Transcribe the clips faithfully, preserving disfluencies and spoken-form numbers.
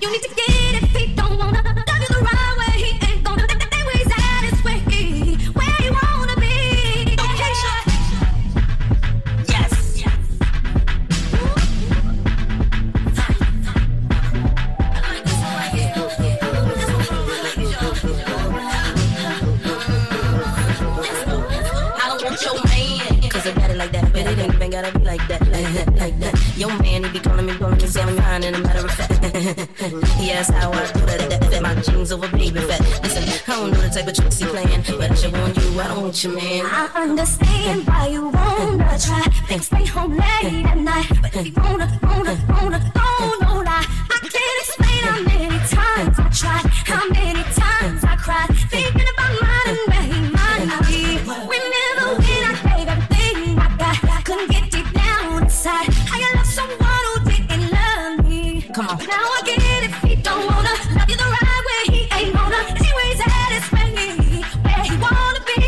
You, man. I understand why you wanna try and stay home late at night, but if you wanna, wanna, wanna, don't know lie. I can't explain how many times I tried, how many times I cried, thinking about mine and where he might be. Remember when I gave everything I got, couldn't get deep down inside. How you love someone who didn't love me? Come on. Now I get it if he don't wanna love you the right way, he ain't gonna. Anyways, at his way, where he wanna be.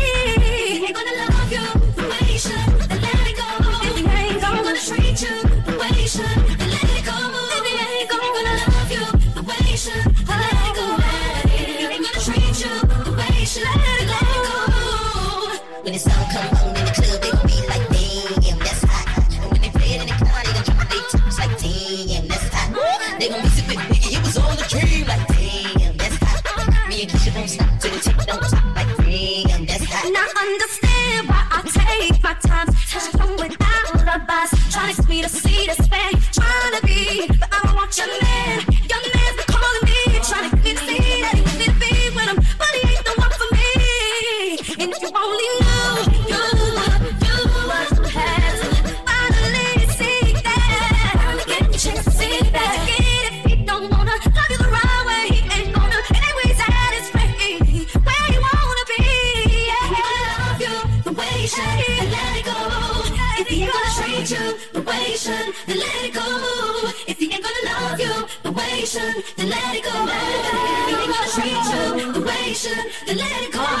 Treat you the way you should, and let it go. If he ain't gonna love you the way you should, let it go. If he ain't gonna treat you the way you should, let it go. When the sun come on in the club, they gon' be like, damn, that's hot. And when they play it in the car, they gon' drop their tops like, damn, that's hot. They gon' miss it, big biggie, it was all a dream, like, damn, that's hot. Me and Keisha don't stop till the chick don't stop, like, damn, that's hot. And I understand why I take my time to come without a bus. Trying to me to see the span, trying to be, but I don't want your man. Your man's been calling me, trying to get me to see that he need to be with him, but he ain't the one for me. And if you only knew, you, you what you had to finally see that. Finally get the chance to see that. Again, if he don't wanna love you the right way, he ain't gonna. Anyways, at his way, where you wanna be. Yeah, he gonna love you the way you should, and let it go. If he ain't gonna treat you the way you should, then let it go. If he ain't gonna love you the way you should, then let it go. If he ain't gonna treat you the way you should, then let it go.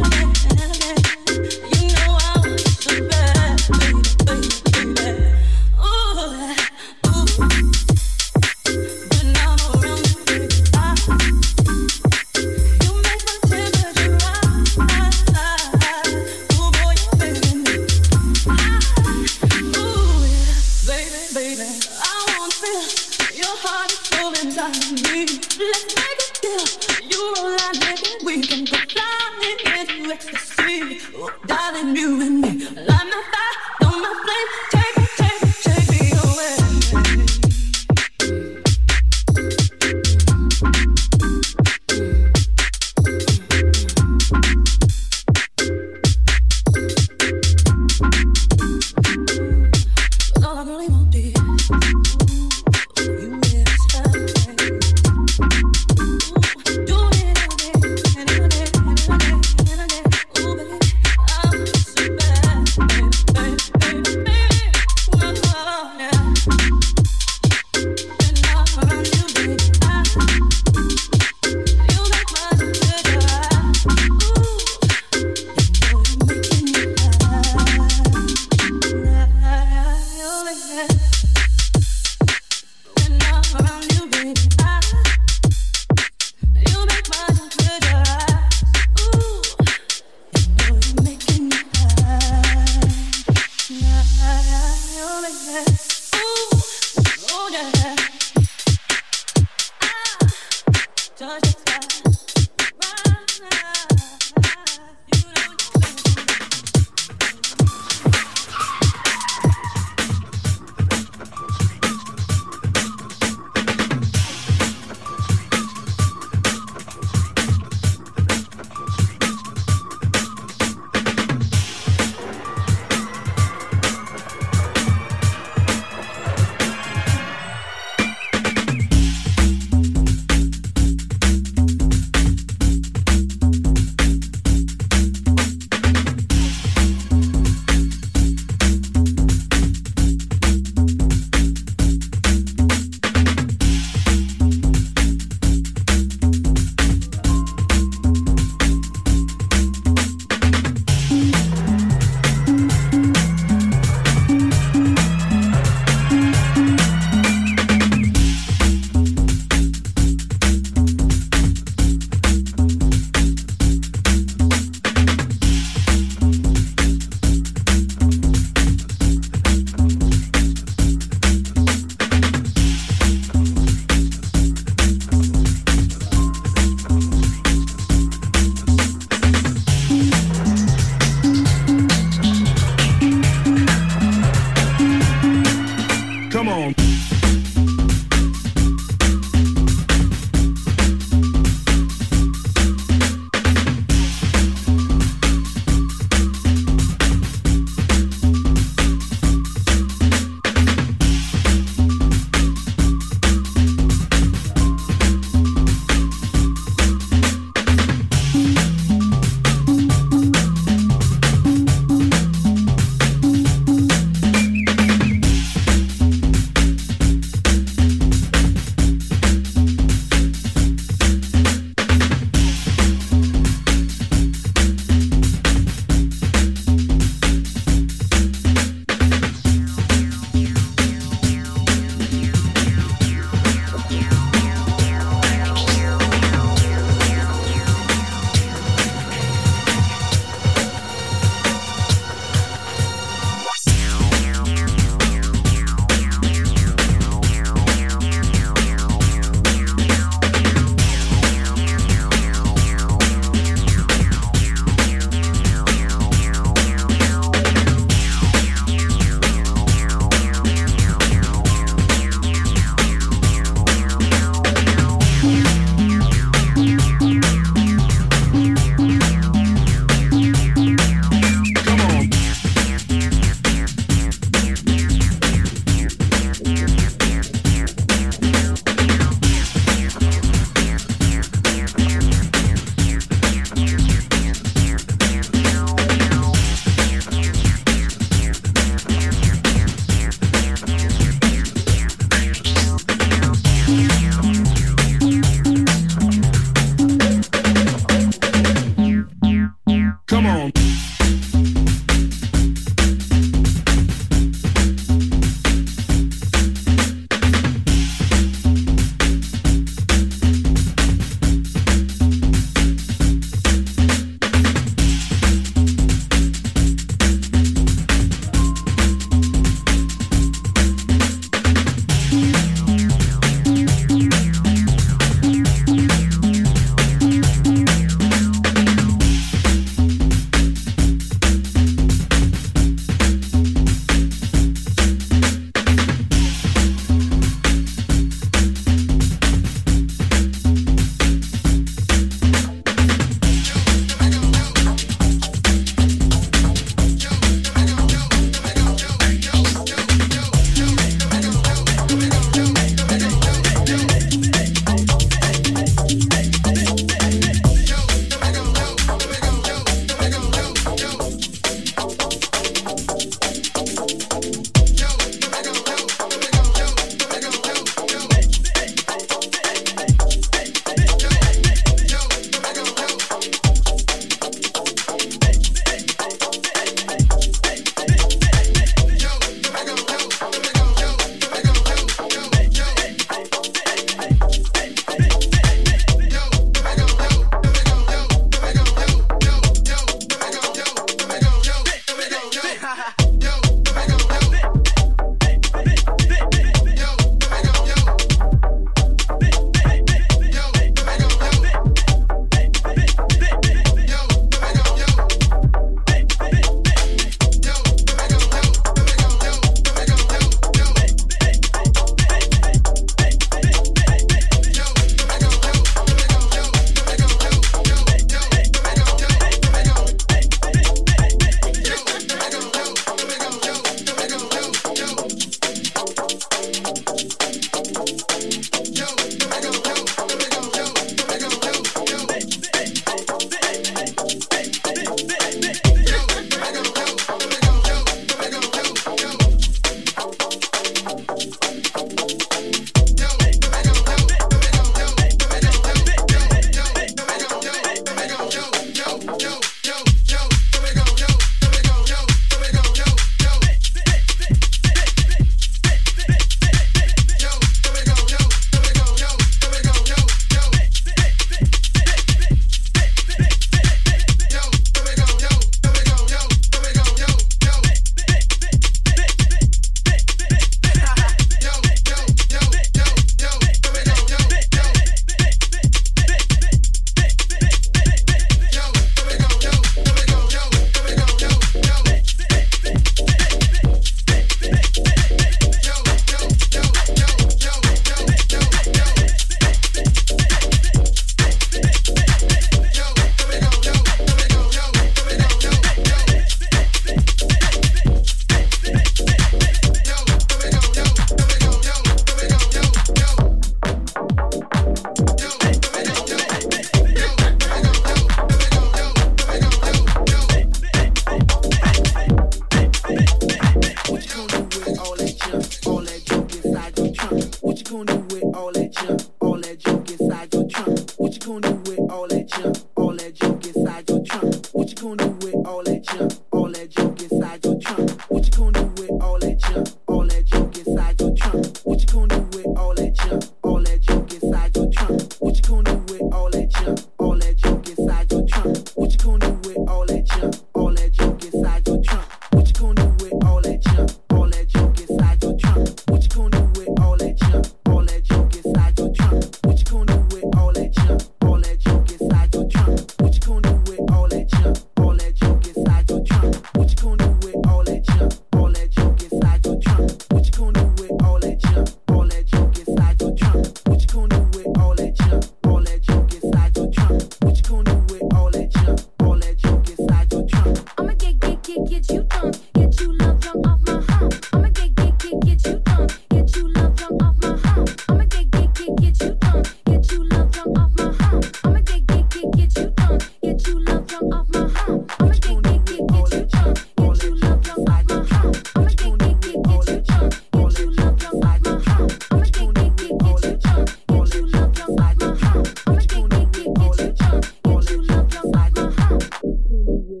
gonna do with all that junk, all that junk inside your trunk? What you gonna do with all that junk, all that junk inside your trunk? What you gonna do with all that junk, all that junk inside your trunk? What you gonna do with all that junk, all that junk inside your trunk? What you gonna do with all that junk, all that junk inside your trunk? What you gonna do with all that junk, all that junk inside your trunk? What you gonna do with all that junk, all that junk inside your trunk? What you gonna do with all that junk, all that junk inside your trunk? What you gonna do with all that junk, all that junk inside your trunk? What you gonna do with all that junk, all that junk inside your trunk? What you gonna do with all that junk, all that junk inside your trunk? What you gonna do with all that junk, all that junk inside your trunk? What you gonna do with all that junk, all that junk inside your trunk? I'ma get, get, get, get you drunk, get you love drunk off my hump. I'ma get, get, get, get you drunk, get you love drunk off my hump. I'ma get, get, get, get you drunk, get you love drunk off my hump. I'ma get, get, get, get you drunk, get you love drunk off my hump. I'ma get, get, get, get you drunk, get you love drunk off my hump. I'ma get, get, get, get you drunk, get you love drunk off my hump. I'ma get, get, get, get you drunk, get you love drunk off my hump. I'ma get, get, get, get you drunk, get you love drunk off my hump.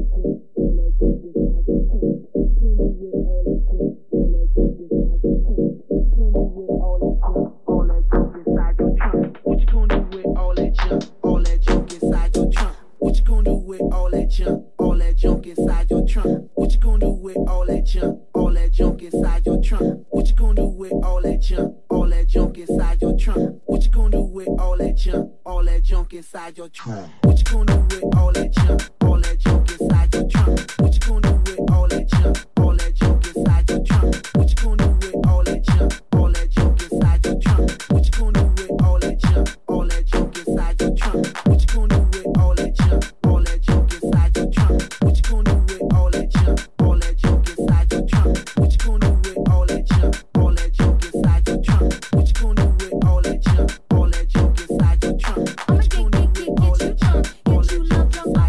What you gonna do with all that junk, all that junk inside your trunk? What you gonna do with all that junk, all that junk inside your trunk? What you gonna do with all that junk, all that junk inside your trunk? What you gonna do with all that junk, all that junk inside your trunk? What you gonna do with all that junk, all that junk inside your trunk? What you gonna do with all that junk, all that junk inside your trunk? What you gonna do with all that junk, all that junk inside your trunk? What you gonna do with all that junk, all that junk inside your trunk? What you gonna do with all that junk, all that junk inside your trunk? What you gonna do with all that junk, all that junk inside your trunk? What you gonna do with all that junk, all that junk inside your trunk? What you gonna do with all that junk, all that junk inside your trunk? What you gonna do with all that junk, all that junk inside your trunk? I'ma get, get, get, get you drunk, get you love drunk off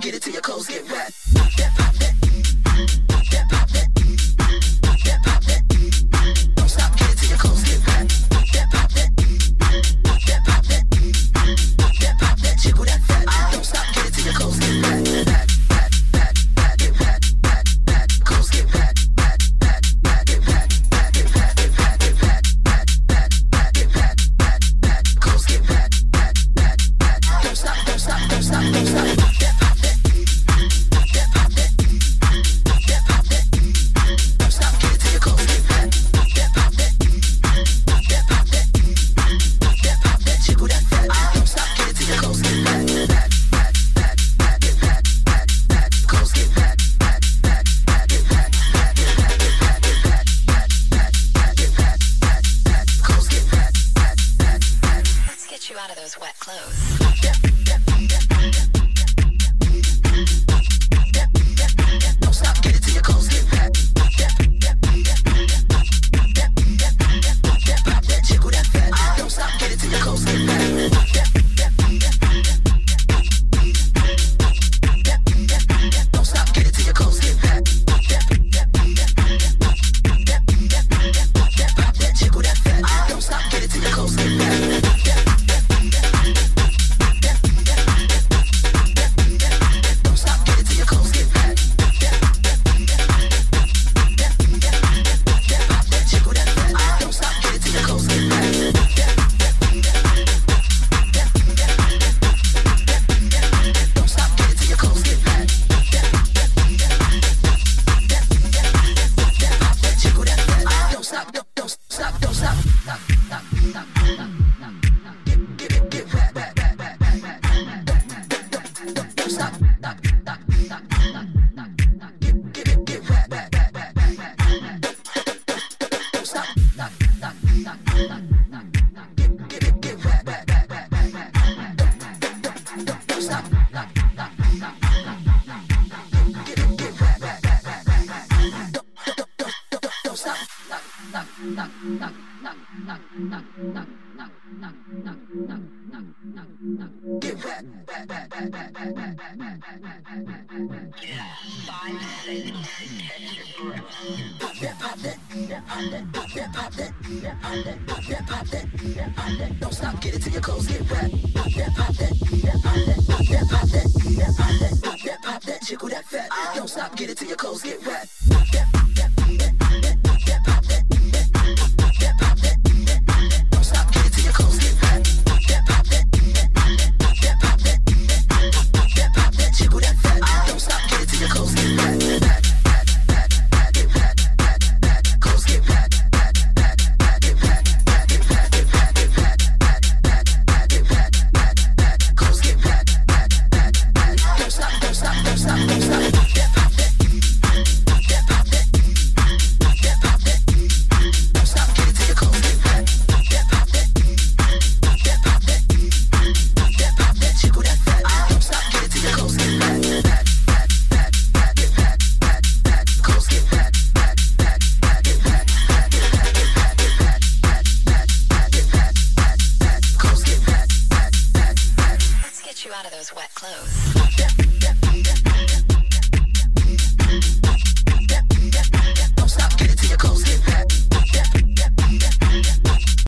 get it till your clothes get wet. Out of those wet clothes.